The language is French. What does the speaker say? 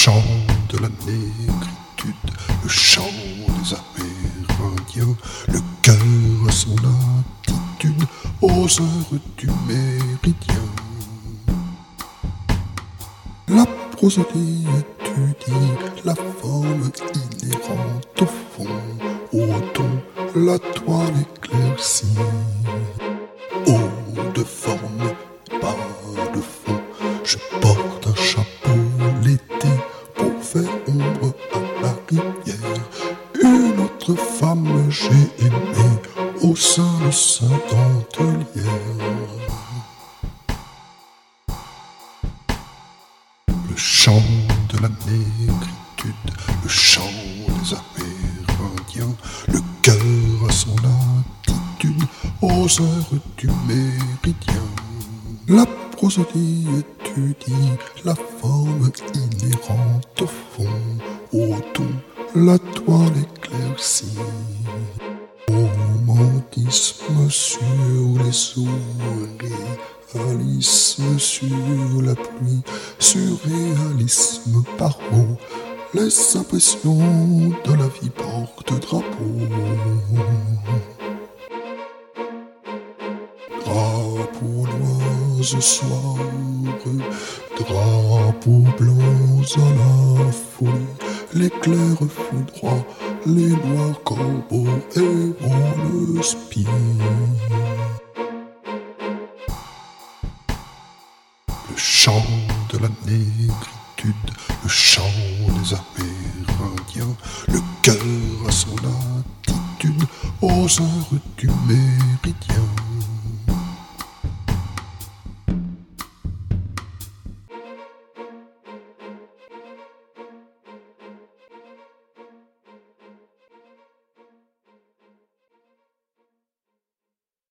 chant de la négritude, le chant des Amérindiens, le cœur à son attitude, aux heures du méridien. La prosodie étudie la forme inhérente au fond, au ton, la toile éclaircie. Oh, de forme, pas de fond, je porte un chapeau l'été pour faire ombre à la rivière. Une autre femme j'ai aimée au sein de sa dentelière. Le chant de la négritude, le chant des Amérindiens, le cœur à son attitude, aux heures du méridien. La prosodie étudie la forme inhérente au fond, au ton, la toile éclaircie. Romantisme sur les souris, réalisme sur la pluie, surréalisme par mots, les impressions de la vie porte-drapeau. Drapeau noir soir, drapeau blanc à la folie, l'éclair foudroie, les noirs corbeaux et le spire. Le chant de la négritude, le chant des Amérindiens, le cœur à son attitude, aux heures du méridien.